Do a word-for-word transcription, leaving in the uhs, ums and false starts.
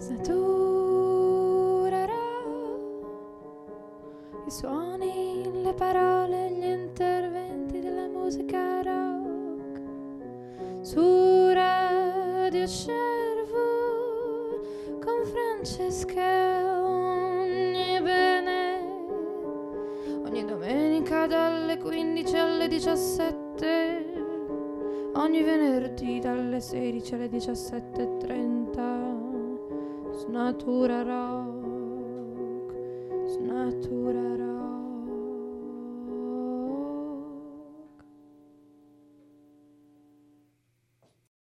snaturerà i suoni, le parole, gli interventi della musica rock su Radio Sherwood con Francesca ogni bene, ogni domenica dalle quindici alle diciassette, ogni venerdì dalle sedici alle diciassette e trenta. Snatura rock, snatura